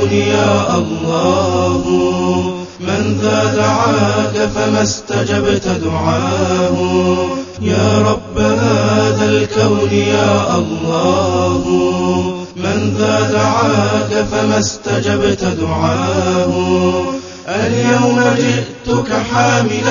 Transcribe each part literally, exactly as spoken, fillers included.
الكون يا الله، من ذا دعاك فما استجبت دعاه. يا رب هذا الكون يا الله، من ذا دعاك فما استجبت دعاه. اليوم جئتك حاملا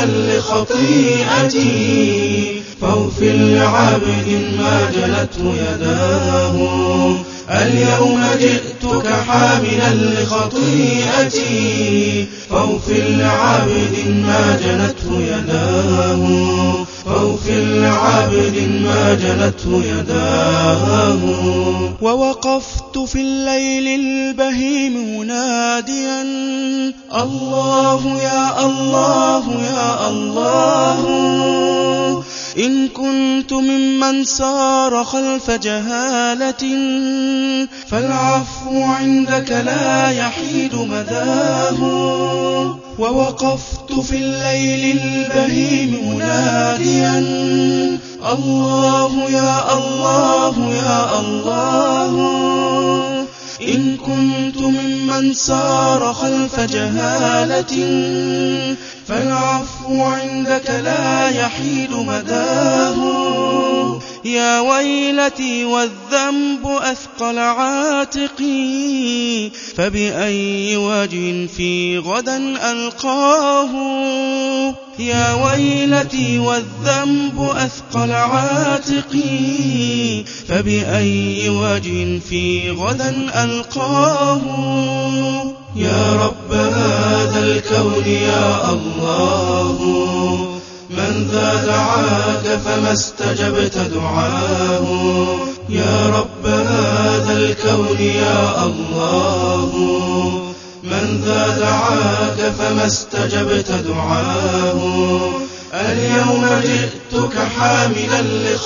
لخطيئتي، فاغفر لعبد ما جلته يداه. اليوم جئتك حاملا لخطيئتي، فاغفر لعبد ما جلته يداه. فاغفر لعبد ما جلته يداه. ووقفت في الليل البهيم مناديا الله يا الله يا الله، إن كنت ممن سار خلف جهالة فالعفو عندك لا يحيد مداه. ووقفت في الليل البهيم مناديا الله يا الله يا الله، إن كنت ممن سار خلف جهالة فالعفو عندك لا يحيد مداه. يا ويلتي والذنب أثقل عاتقي، فبأي وجه في غدا ألقاه. يا ويلتي والذنب أثقل عاتقي، فبأي وجه في غدا ألقاه. يا رب هذا الكون يا الله، من ذا دعاك فما استجبت دعاه. يا رب هذا الكون يا الله، من ذا دعاك فما استجبت دعاه. اليوم جئتك حاملا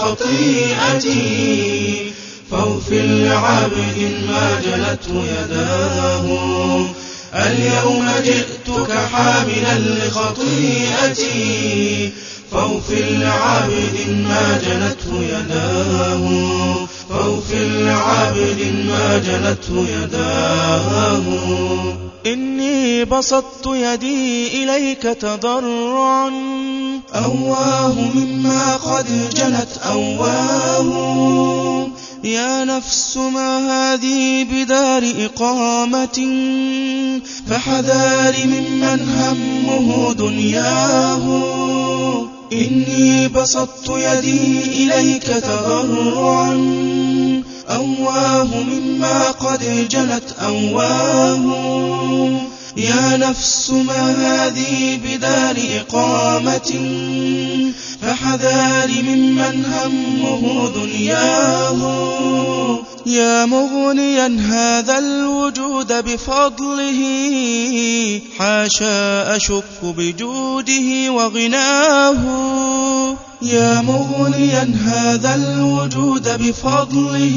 لخطيئتي، فاغفر لعبد ما جلته يداه. اليوم جئتك حاملا لخطيئتي، فاغفر لعبد ما جلته يداه. فاغفر لعبد ما جلته يداه. إني بسطت يدي إليك تضرعا أواه مما قد جنت أواه. يا نفس ما هذه بدار إقامة، فحذار ممن همه دنياه. إني بسطت يدي إليك تضرعا أواه مما قد جنت أواه. يا نفس ما هذه بدار إقامة، فحذار ممن همه دنياه. يا مغنيا هذا الوجود بفضله، حاشا أشك بجوده وغناه. يا مغنيا هذا الوجود بفضله،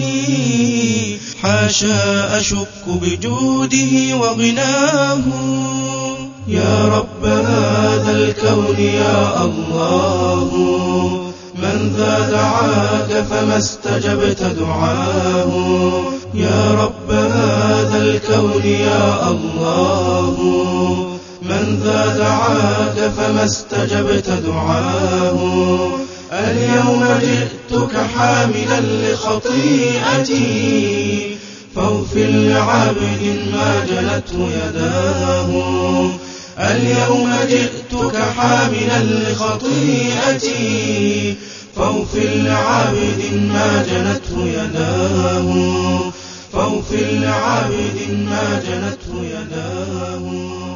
حاشا أشك بجوده وغناه. يا رب هذا الكون يا الله، من ذا دعاك فما استجبت دعاه. يا رب هذا الكون يا الله، من ذا دعاك فما استجبت دعاه. اليوم جئتك حاملا لخطيئتي، فاغفر لعبد ما جلته يداه. اليوم جئتك حاملا لخطيئتي، فاغفر لعبد ما جلته يداه. فاغفر لعبد ما جلته يداه.